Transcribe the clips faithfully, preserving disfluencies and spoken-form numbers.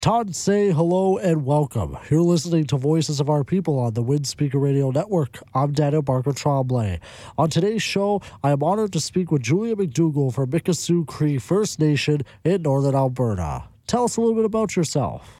Todd, say hello and welcome. You're listening to Voices of Our People on the Wind Speaker Radio Network. I'm Daniel Barker Tremblay. On today's show, I am honored to speak with Julia McDougall from Mikisew Cree First Nation in Northern Alberta. Tell us a little bit about yourself.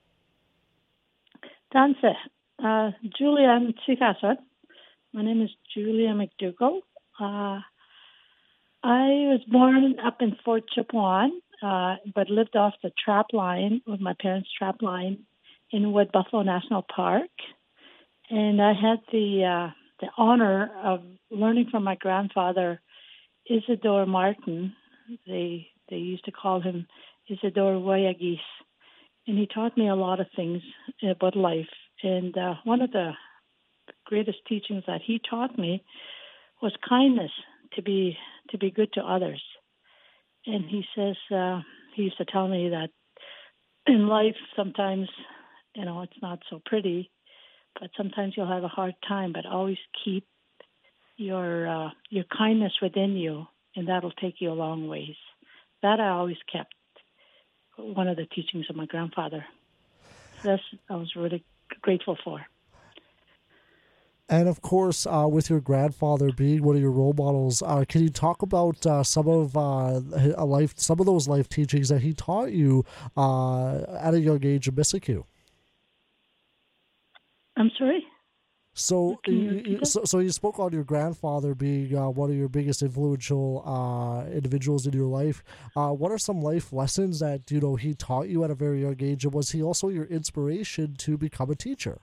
Danse. Uh, Julia Chikasa. My name is Julia McDougall. Uh, I was born up in Fort Chipewyan, uh, but lived off the trap line with my parents' trap line in Wood Buffalo National Park. And I had the uh, the honor of learning from my grandfather, Isidore Martin. They they used to call him Isidore Wayagis. And he taught me a lot of things about life. And uh, one of the greatest teachings that he taught me was kindness, to be to be good to others. And he says, uh, he used to tell me that in life sometimes, you know, it's not so pretty, but sometimes you'll have a hard time, but always keep your uh, your kindness within you, and that'll take you a long ways. That I always kept, one of the teachings of my grandfather. So that's, I was really grateful for. And of course, uh, with your grandfather being one of your role models, uh, can you talk about uh, some of uh, a life, some of those life teachings that he taught you uh, at a young age in Mikisew? I'm sorry? So you, so, so you spoke on your grandfather being uh, one of your biggest influential uh, individuals in your life. Uh, what are some life lessons that you know he taught you at a very young age, and was he also your inspiration to become a teacher?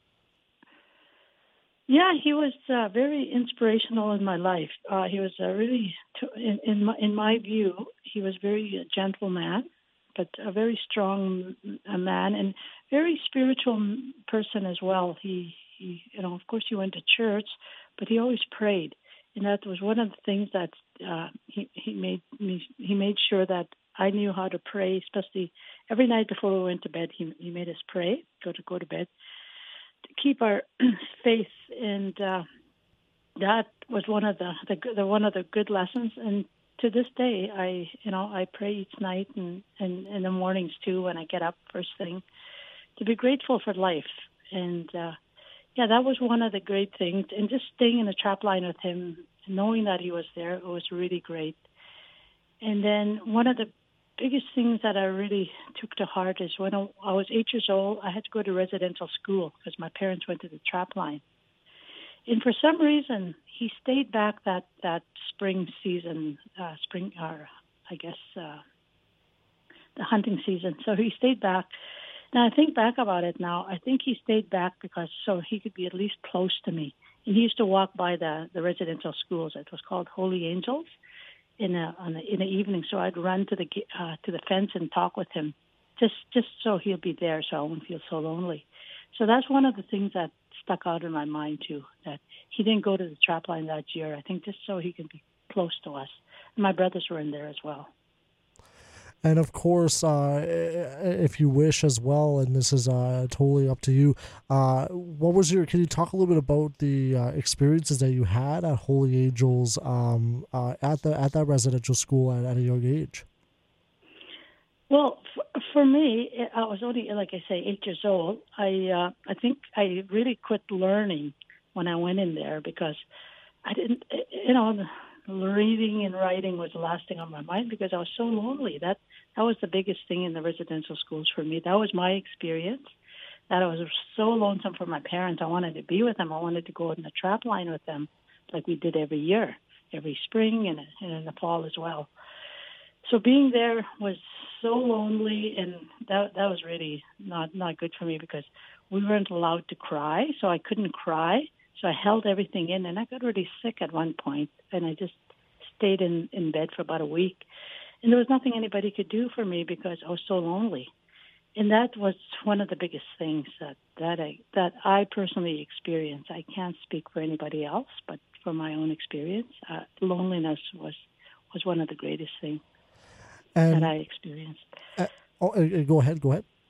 Yeah, he was uh, very inspirational in my life. Uh, he was uh, really, in in my, in my view, he was very gentle man, but a very strong uh, man and very spiritual person as well. He, he, you know, of course, he went to church, but he always prayed, and that was one of the things that uh, he he made me. He made sure that I knew how to pray, especially every night before we went to bed. He he made us pray, go to go to bed, to keep our faith, and uh, that was one of the, the, the one of the good lessons. And to this day, I you know I pray each night and, and in the mornings too when I get up first thing, to be grateful for life. And uh, yeah, that was one of the great things. And just staying in the trap line with him, knowing that he was there, it was really great. And then one of the biggest things that I really took to heart is when I was eight years old, I had to go to residential school because my parents went to the trap line. And for some reason, he stayed back that, that spring season, uh, spring, or I guess uh, the hunting season. So he stayed back. Now, I think back about it now, I think he stayed back because so he could be at least close to me. And he used to walk by the, the residential schools. It was called Holy Angels. In a, on a, in the evening, so I'd run to the uh, to the fence and talk with him, just just so he'll be there, so I won't feel so lonely. So that's one of the things that stuck out in my mind too. That he didn't go to the trap line that year. I think just so he can be close to us. And my brothers were in there as well. And of course, uh, if you wish as well, and this is uh, totally up to you, uh, what was your, can you talk a little bit about the uh, experiences that you had at Holy Angels um, uh, at the at that residential school at, at a young age? Well, for, for me, I was only, like I say, eight years old. I uh, I think I really quit learning when I went in there because I didn't, you know, reading and writing was the last thing on my mind because I was so lonely. That that was the biggest thing in the residential schools for me. That was my experience. That I was so lonesome for my parents. I wanted to be with them. I wanted to go in the trap line with them, like we did every year, every spring and, and in the fall as well. So being there was so lonely, and that that was really not not good for me because we weren't allowed to cry, so I couldn't cry. So I held everything in, and I got really sick at one point, and I just stayed in, in bed for about a week. And there was nothing anybody could do for me because I was so lonely. And that was one of the biggest things that, that I that I personally experienced. I can't speak for anybody else, but from my own experience, uh, loneliness was, was one of the greatest things and, that I experienced. Uh, oh, uh, go ahead, go ahead.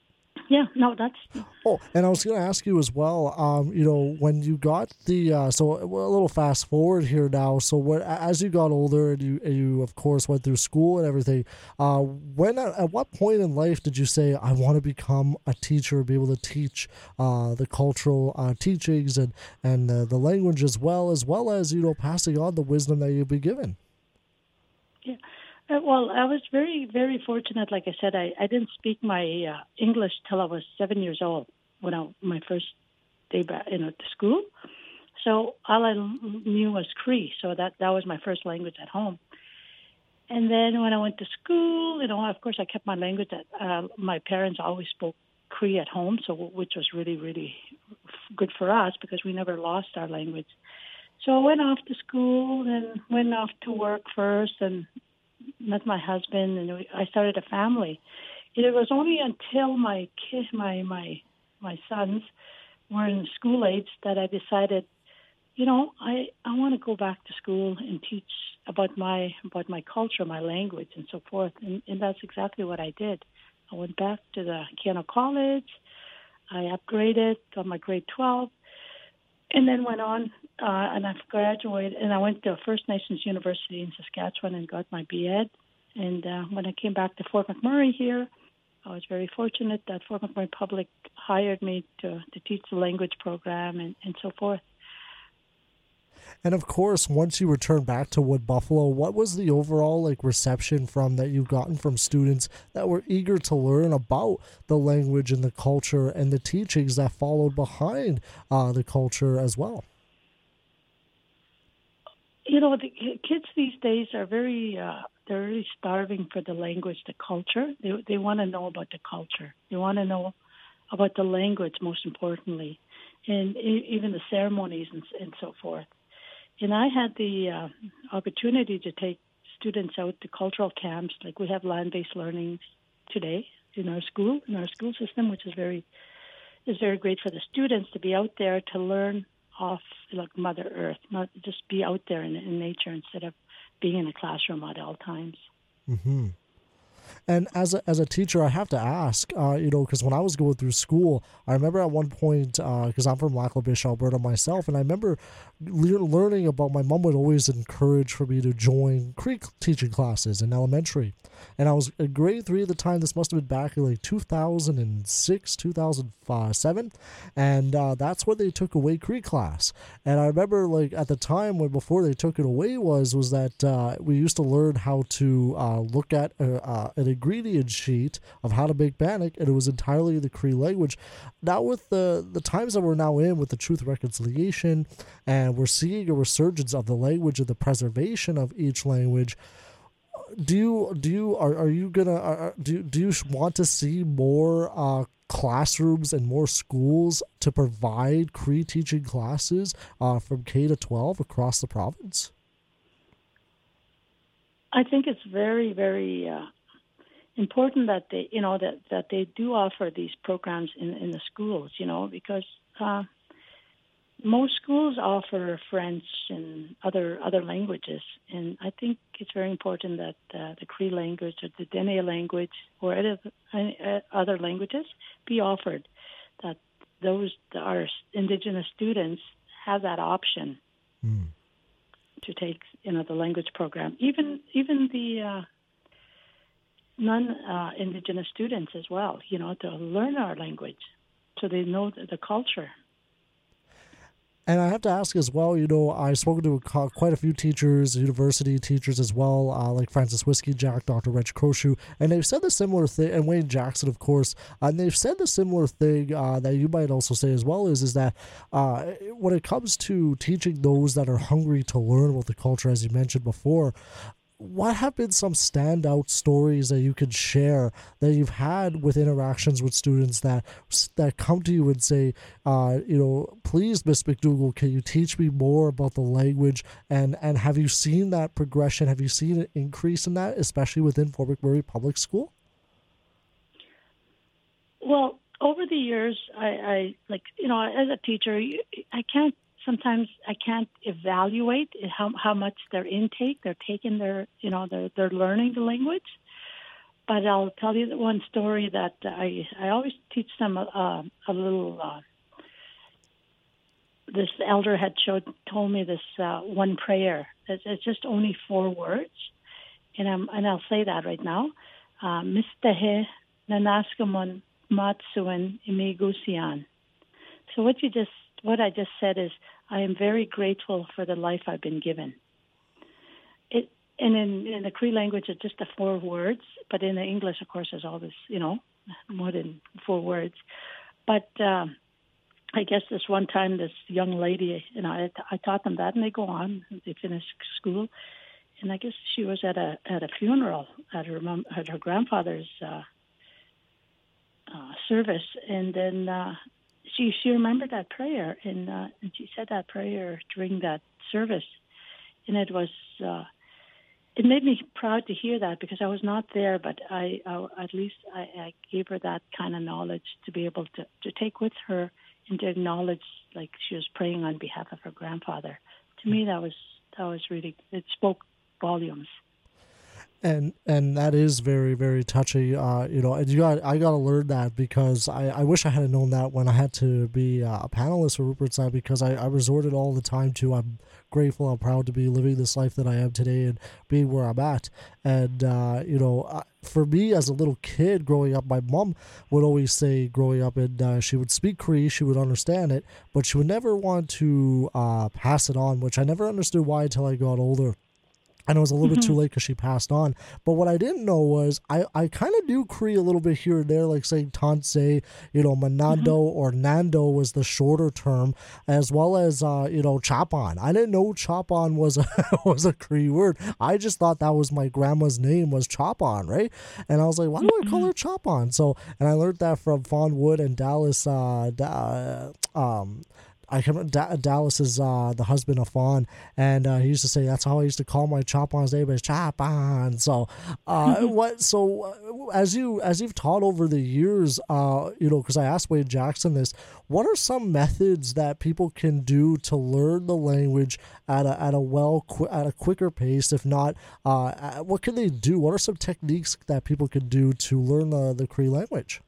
Yeah, no, that's Oh, and I was going to ask you as well. Um, you know, when you got the uh, so a little fast forward here now. So what as you got older and you and you of course went through school and everything. Uh, when at what point in life did you say I want to become a teacher, be able to teach uh, the cultural uh, teachings and and uh, the language as well as well as you know passing on the wisdom that you've been given? yeah. Uh, well, I was very, very fortunate. Like I said, I, I didn't speak my uh, English till I was seven years old when I my first day back, you know, to school. So all I l- knew was Cree. So that that was my first language at home. And then when I went to school, you know, of course, I kept my language. That uh, my parents always spoke Cree at home, so which was really, really good for us because we never lost our language. So I went off to school and went off to work first, and met my husband, and we, I started a family. It was only until my kid, my my my sons were in school age that I decided, you know, I, I want to go back to school and teach about my about my culture, my language, and so forth. And, and that's exactly what I did. I went back to the Kano College. I upgraded on my grade twelve, and then went on uh, and I've graduated. And I went to First Nations University in Saskatchewan and got my B Ed. And uh, when I came back to Fort McMurray here, I was very fortunate that Fort McMurray Public hired me to, to teach the language program and, and so forth. And of course, once you return back to Wood Buffalo, what was the overall like reception from that you've gotten from students that were eager to learn about the language and the culture and the teachings that followed behind uh, the culture as well? You know, the kids these days are very, uh, they're really starving for the language, the culture. They, they want to know about the culture. They want to know about the language, most importantly, and e- even the ceremonies and, and so forth. And I had the uh, opportunity to take students out to cultural camps, like we have land-based learning today in our school, in our school system, which is very is very great for the students to be out there to learn off like Mother Earth, not just be out there in, in nature instead of being in a classroom at all times. Mm-hmm. And as a, as a teacher, I have to ask, uh, you know, because when I was going through school, I remember at one point, because uh, I'm from Lac-La-Biche, Alberta myself, and I remember le- learning about, my mom would always encourage for me to join Cree teaching classes in elementary. And I was in grade three at the time. This must have been back in like two thousand six, two thousand seven. And uh, that's when they took away Cree class. And I remember like at the time when before they took it away was, was that uh, we used to learn how to uh, look at uh, uh, an ingredient sheet of how to make bannock, and it was entirely in the Cree language. Now with the, the times that we're now in with the Truth Reconciliation, and we're seeing a resurgence of the language and the preservation of each language, do you do you are, are you gonna are, do do you want to see more uh, classrooms and more schools to provide Cree teaching classes uh, from K to twelve across the province? I think it's very, very uh, important that they, you know, that, that they do offer these programs in, in the schools, you know, because uh, most schools offer French and other other languages, and I think it's very important that uh, the Cree language or the Dene language or other uh, other languages be offered. That those our Indigenous students have that option Mm. to take, you know, the language program. Even even the uh, non-Indigenous uh, students as well, you know, to learn our language so they know the, the culture. And I have to ask as well, you know, I've spoken to a, quite a few teachers, university teachers as well, uh, like Francis Whiskey Jack, Doctor Reg Croshoe, and they've said the similar thing, and Wayne Jackson, of course, and they've said the similar thing uh, that you might also say as well is, is that uh, when it comes to teaching those that are hungry to learn about the culture, as you mentioned before, what have been some standout stories that you could share that you've had with interactions with students that that come to you and say, uh, you know, please, Miss McDougall, can you teach me more about the language? And and have you seen that progression? Have you seen an increase in that, especially within Fort McMurray Public School? Well, over the years, I, I like, you know, as a teacher, I can't sometimes I can't evaluate how how much their intake, they're taking their, you know, they're they're learning the language. but I'll tell you one story that I I always teach them a, a little. Uh, this elder had showed told me this uh, one prayer. It's, it's just only four words, and I'm and I'll say that right now. Mistehe nanaskamon matsuan imigusian. So what you just what I just said is, I am very grateful for the life I've been given. It and in, in the Cree language, it's just the four words, but in the English, of course, there's all this, you know, more than four words. But um, I guess this one time, this young lady, you know, I, I taught them that, and they go on, they finish school, and I guess she was at a at a funeral at her mom, at her grandfather's uh, uh, service, and then uh, she she remembered that prayer, and uh, and she said that prayer during that service, and it was. Uh, It made me proud to hear that, because I was not there, but I, I at least I, I gave her that kind of knowledge to be able to, to take with her and to acknowledge, like she was praying on behalf of her grandfather. To me, that was that was really, it spoke volumes. And and that is very, very touching, uh, you know. And you got I got to learn that, because I, I wish I had known that when I had to be uh, a panelist for Rupert's Side, because I, I resorted all the time to, I'm grateful, I'm proud to be living this life that I am today and being where I'm at. And uh, you know, uh, for me as a little kid growing up, my mom would always say, growing up, and uh, she would speak Cree, she would understand it, but she would never want to uh, pass it on, which I never understood why until I got older. And it was a little bit too late because she passed on. But what I didn't know was I, I kind of knew Cree a little bit here and there, like saying Tanse, you know, Manando mm-hmm. or Nando was the shorter term, as well as, uh, you know, Chapon. I didn't know Chapon was a, was a Cree word. I just thought that was my grandma's name was Chapon, right? And I was like, why do I call her Chapon? So, and I learned that from Fawn Wood and Dallas, uh, da, um, I can da- Dallas is uh, the husband of Fawn, and uh, he used to say that's how I used to call my Chopon's name is Chopon. So, uh, what? So, uh, as you as you've taught over the years, uh, you know, because I asked Wade Jackson this, what are some methods that people can do to learn the language at a at a well qu- at a quicker pace? If not, uh, what can they do? What are some techniques that people can do to learn the the Cree language?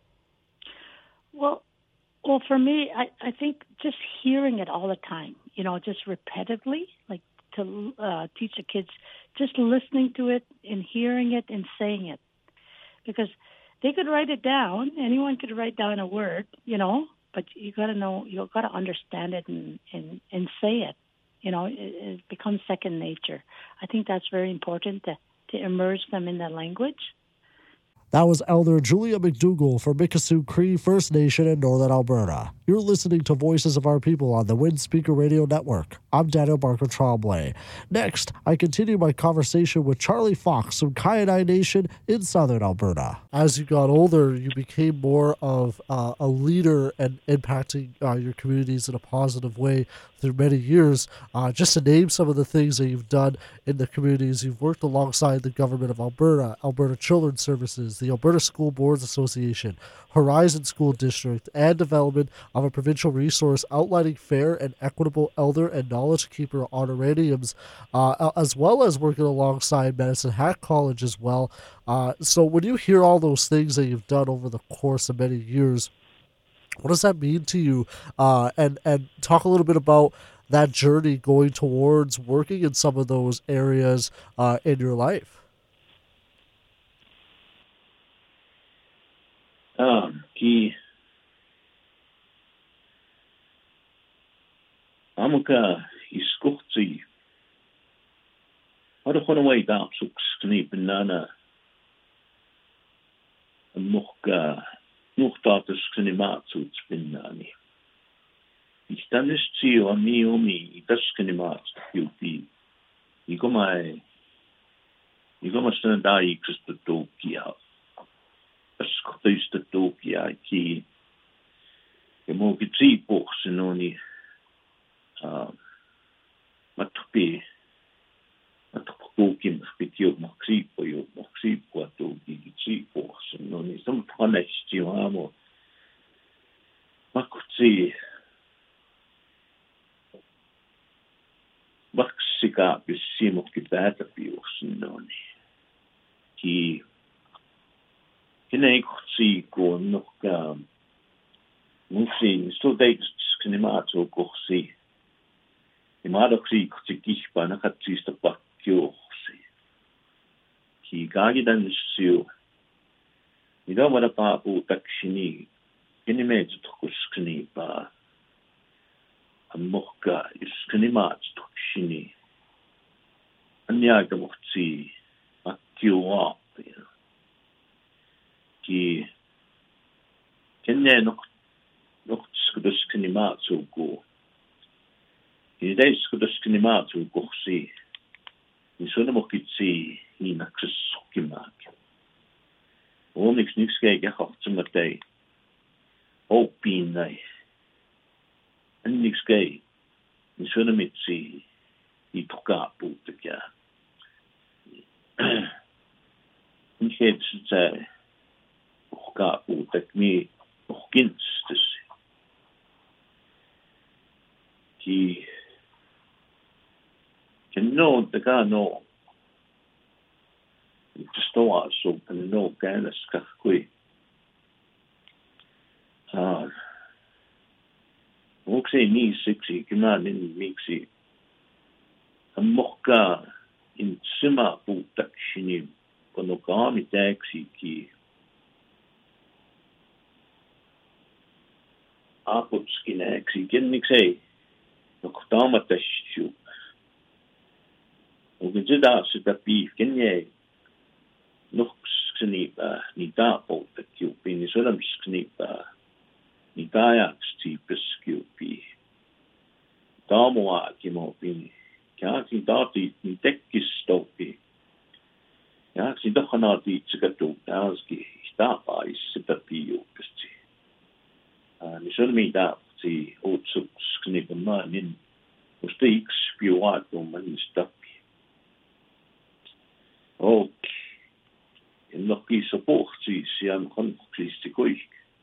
Well. Well, for me, I, I think just hearing it all the time, you know, just repetitively, like to uh, teach the kids, just listening to it and hearing it and saying it. Because they could write it down. Anyone could write down a word, you know, but you got to know, you got to understand it and, and, and say it. You know, it, it becomes second nature. I think that's very important to, to immerse them in the language. That was Elder Julia McDougall for Mikisew Cree First Nation in Northern Alberta. You're listening to Voices of Our People on the Wind Speaker Radio Network. I'm Daniel Barker Tremblay. Next, I continue my conversation with Charlie Fox from Kainai Nation in Southern Alberta. As you got older, you became more of uh, a leader and impacting uh, your communities in a positive way through many years. Uh, just to name some of the things that you've done in the communities, you've worked alongside the government of Alberta, Alberta Children's Services, the Alberta School Boards Association, Horizon School District, and development of a provincial resource outlining fair and equitable elder and knowledge keeper honorariums, uh, as well as working alongside Medicine Hat College as well. Uh, so when you hear all those things that you've done over the course of many years, what does that mean to you? Uh, and, and talk a little bit about that journey going towards working in some of those areas uh, in your life. Um, ki amaka iskutsi. Hada khona way da suksni banana. Muka nuhtatus skni matsuts binani. Istanesti o mi omi daskni mats yuti. Igomai igoma standai kristotokia. Ascoltista Tokyo ki mo ki tri portiononi uh matupi matupi mspitio maxi po yo maxi po to ki tri portiononi some honesty amo makutsi maxika bisimo ki bata portiononi ki Kinekutsi ko nok musi so dates kinimato kursi. Imadoksi kutikihpa nakatsista pakyosi. Ki gagidan siu. Ida wala pa po takshini. Kinimetu tukuskini pa. Amokka iskinimat tukshini. Anyaga mukti pakyo ki kenne nok nok skuduskini matu go. Idee skuduskini matu gosi. Ni sona mokitsi ni naksukimak. Onyx niks kijk echt achter meteen. Opien nee. En niks kijk. Ni sona mitsi i tokaputek ja. Ni geet ze tokaputek mi nog kinstes. Ki ken no de ga no. Stoa so en no ganas kakui. Ah. Ook say ni sixty kiman in mixi. Amokka in sima bu takshini kono kami taxi ki. Apotski naxi ken niks say. Nog tamatashu. Ook in zida sita beef ken ye. Nog sknipa ni dapo dat kupi ni solam sknipa ni dayak stipes kupi damoa kimo pini kya si dati ni tekkis stopi ja si dokhana ti tsikatu daski stapa is sitapiu kesti ni solmi da si otsu sknipa manin ustiks piuato man stapi ok en nog die supporties aan konflikts te koik.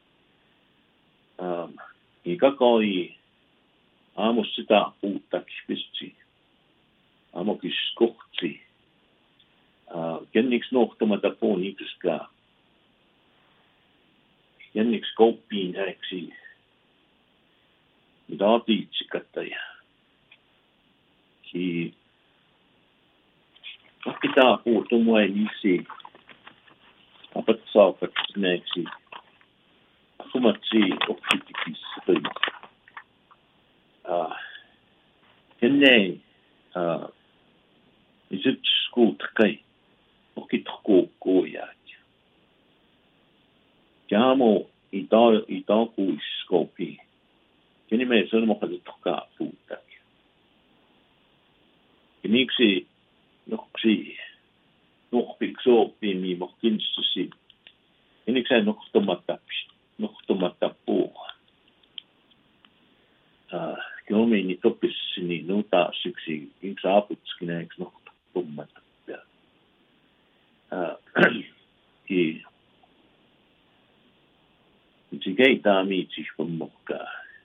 Um, ik ga i amos sitä uutta kispisti. Amo kiskohti. Uh, kenniks nohtamata ponikiska. Kenniks koppiin häksi. Mitä tiitsikattaja. Ki pitää puhua mua niisi. Apat saapat näiksi. Akumatsi optitikis toi. Ah. Kenne ah isit skuut kai. Okit ko ko ja. Jamo ita ita ku skopi. Kenne me sen mo kalit ka puta. Kiniksi noksi nog pikso pimi mokinstusi. Enik sai nog tomata nog tomata po. Ah, kiomi ni topis ni nota siksi insaaputski näiks nog tomata. Ah, ki Tsigei taami tsihpomokka.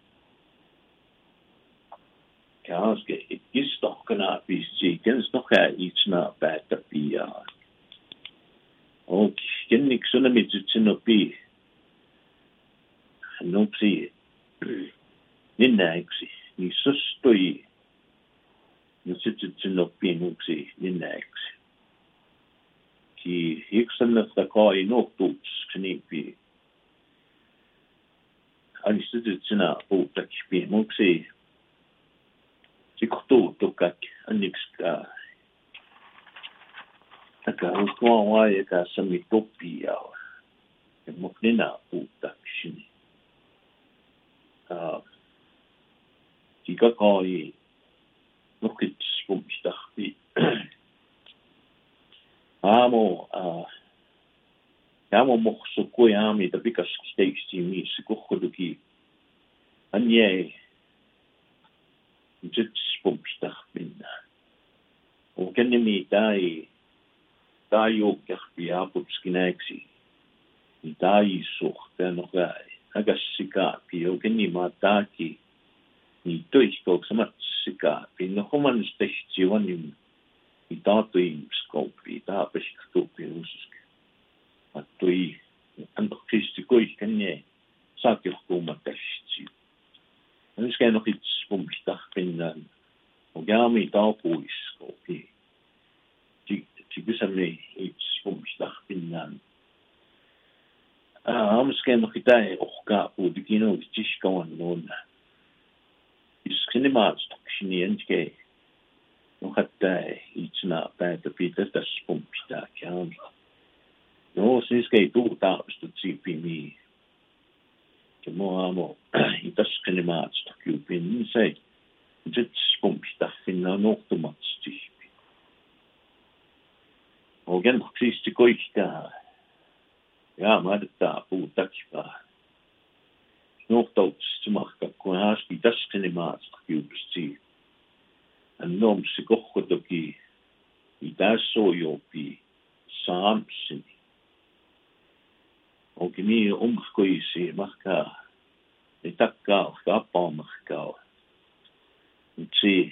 Kaaske istokkana pisti kens nog itsna päätä piaa. Ok, kennik sunamitsit sinopi. Nopsi ninnäiksi. Ni sustoi. Nopsitsit sinopi nopsi ninnäiksi. Ki hiksannasta kai noptuts knipi. Anistitsit sinä puutakki. Nopsi siktuutukak annikska. Aka uskua vai eka sami topia. Ja moknina puutakshini. Ah. Kika kai nokit spumstahti. Amo ah amo moksu koyami da pikas stakesti mi sikohkoduki. Anye jit spumstahminna. O kennemi tai tai jokjahpi aputskineeksi. Ni tai suhteen okai. Agasikaapi jokeni maa taaki. Ni toihkook samat sikaapi. No homan stehti vanim. Ni taatui skoupi. Taapeskatuupi ususki. Attui антеркристикуи канье саакиоркууматталлитсиу анискаанокитспуммистарпиннаан огяами таапуискоки ти тигусами итспуммистарпиннаан а амскаанокитай оркаапу дикиноо тишкаваннуунна искинемаастоксинианскай нохаттай итсна таата питатаспуммистаакяами no siskei tuutaapistutsiipimi kemoamo itaskanimaatsta kyupin sei jitspumpistafinna nortumatstiipi ogen kristikoikka ja madta puutakpa nortautsimarka kunaasti itaskanimaatsta kyupisti annom sikohkotoki itassojopi saamsini o kimi omkoisi marka itakka kappa marka utsi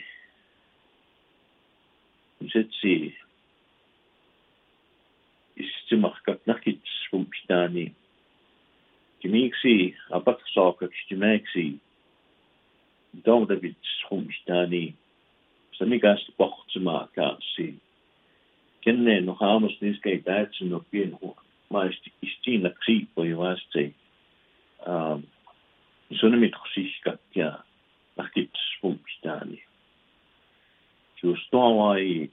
utsi istimarka nakits pumpitani kimiksi apatsaaka kistimaksi dordavits pumpitani samigas portsma kaasi kenne no haamos niskei taatsin opien maasti istina kriippo jo vaste ähm sonnemit kosiskakkia nakits pumpitani just toai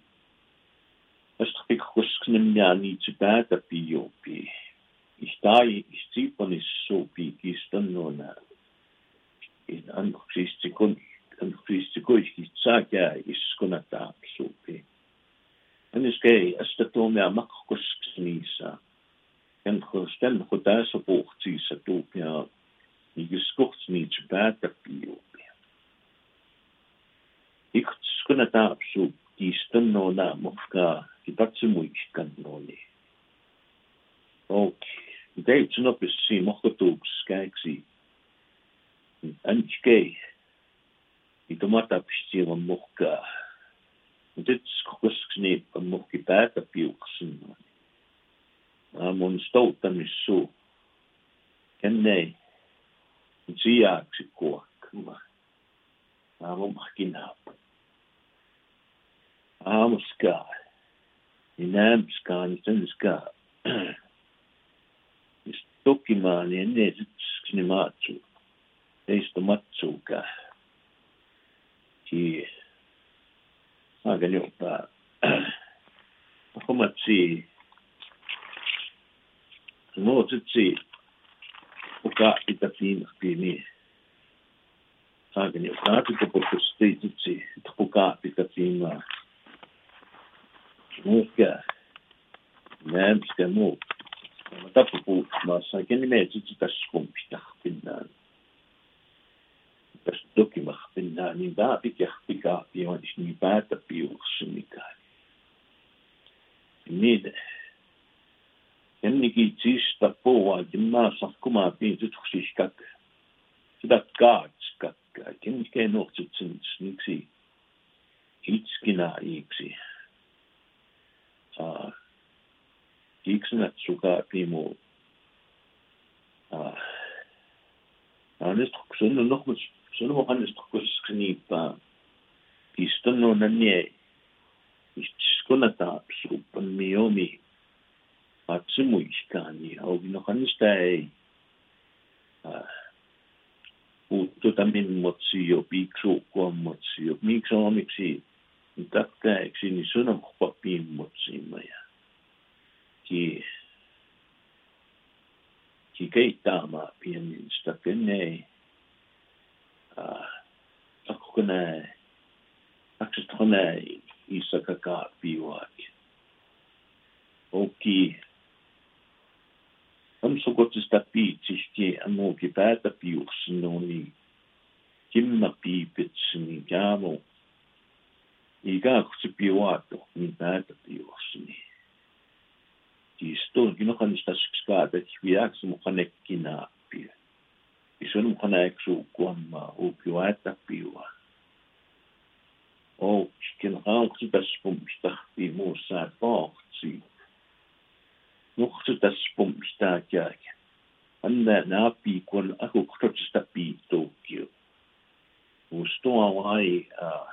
astrikkusknemjani tsipata piopi istai istiponis sopi kistannona in ankristikon ankristikoiskitsakia iskonata sopi aniskei astatomia makkosknisa kan kostan khodas porti sa topia igiskort ni tsipata piopi ikskonata sopi kistannona mokka kipatsimuikkannoni ok deitsunopisi mokkotuukskäiksi anskei itomata pistira mokka dits koskni mokki päätä piuksin amon stouttamissu kenne siaaksi kuokma amon mahkina amoska inamskaan senska stokkimaan enne sitskni maatsu teistä matsuka ki agan jopa homatsi no tsi uka itatin pini agan jopa tikoposti tsi uka itatin muka nämska mu tapu massa kenime tsi taskumpita pinnaan tas dokimah pinnaan niin daa pikah pikah pion niin päätä piuksumikään niin ennenkin tsista poa kimmaa sakkumaa piintutuksiskak sitä kaatskak kennikään nohtsutsen sniksi itskina iksi ah iksenat suka pimu ah anest sun nog met sun nog anest kusknipa istanno nanne iskonata supan miomi atsimuiskani au no kanistai ah utto tamin motsio piksu kuamotsio mikso miksi takka eksini sunam papin motsimaja ki ki keitama pienin stakene ah akukana aksitona isakaka piwak oki am sokotista piitsiski amoki päätä piuksnoni kimma piipitsni kamo iga kutsi piwato ni päätä piuksni Isto ginokanista skada kiaks mo kanekkina pi. Isun mo kaneksu kuamma ukiwata piwa. O kin rauksu taspumsta pi musa portsi. Nuhsu taspumsta kiak. Anda na pi kon ako krotsta pi Tokyo. Usto awai a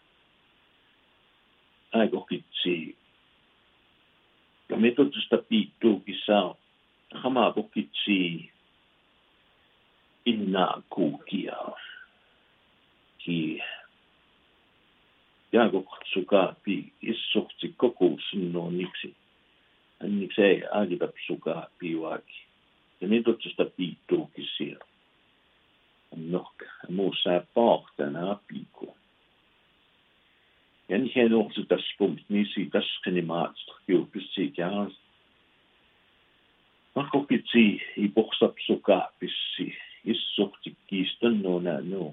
ai go kitsi. Kameto tsta pi Tokyo sa hama go kitsi inna kukia. Ki ja go suka pi isokti koko sinno niksi. Annikse agita suka pi waki. Kameto tsta pi Tokyo sia. Nok musa paarta na piko. En hen också das punkt nisi das kanimat jo bisi jas. Mako kitsi I boksap suka bisi issokti kistan no na no.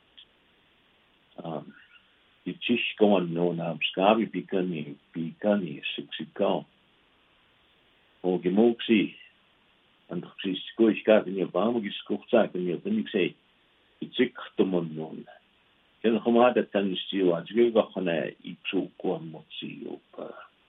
Um I tish goan no na skavi pikani pikani siksikao. O gemoksi and precies go ich gaat in je baan geskocht zaken je ben ik zei ik tomon non ken khoma da tan stiwa jige ga khana I chu ko mo si op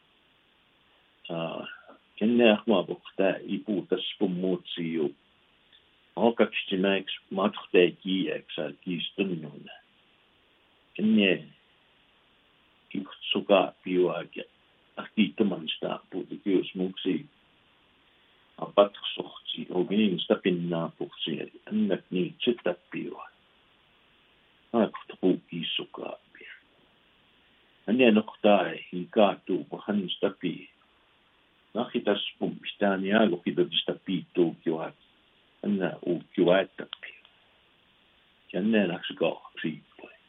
ah ken ne khoma bokta I bu ta spum mo si op ook ek stimax matchte ki ek sa ki stun non ken ne ik suka piwa ge akti tomon sta bu de geus mo si apat sorti o gini stapin na porsi anak ni chita piwa ak tro isuka pi anya nokta I ka tu bahan stapi nakita spum stania go kido stapi to kiwa anna o kiwa tapi kanna naksuka pri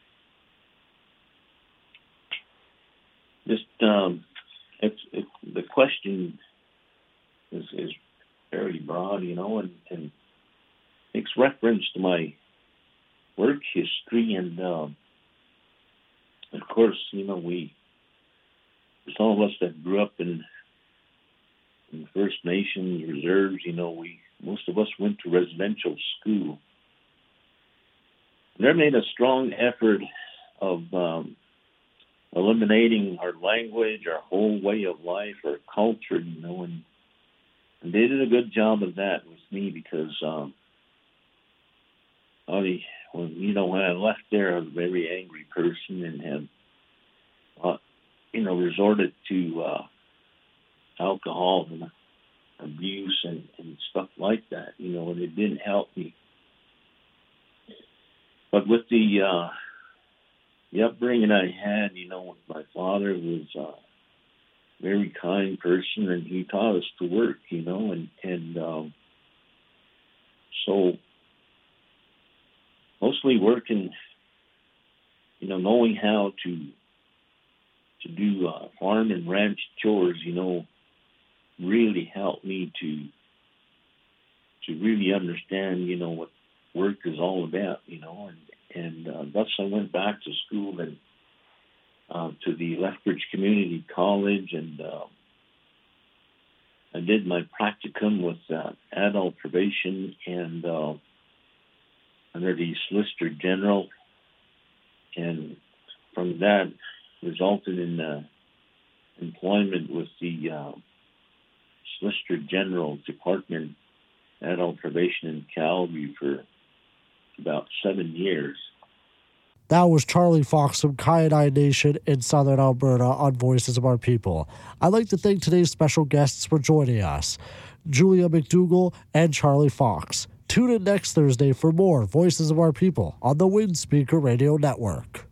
just um it's it, the question is is fairly broad, you know, and, and makes reference to my work history. And, um, of course, you know, we, some of us that grew up in, in First Nations reserves, you know, we, most of us went to residential school. And they made a strong effort of um, eliminating our language, our whole way of life, our culture, you know, and And they did a good job of that with me because, um, I, when, you know, when I left there, I was a very angry person and had, uh, you know, resorted to uh, alcohol and abuse and, and stuff like that, you know, and it didn't help me. But with the, uh, the upbringing I had, you know, with my father was, uh, very kind person, and he taught us to work, you know, and, and um, so mostly working, you know, knowing how to to do uh, farm and ranch chores, you know, really helped me to to really understand, you know, what work is all about, you know, and, and uh, thus I went back to school and Uh, to the Lethbridge Community College, and uh, I did my practicum with uh, adult probation and uh, under the Solicitor General, and from that resulted in uh, employment with the uh, Solicitor General Department, adult probation in Calgary for about seven years. That was Charlie Fox from Kainai Nation in Southern Alberta on Voices of Our People. I'd like to thank today's special guests for joining us, Julia McDougall and Charlie Fox. Tune in next Thursday for more Voices of Our People on the Windspeaker Radio Network.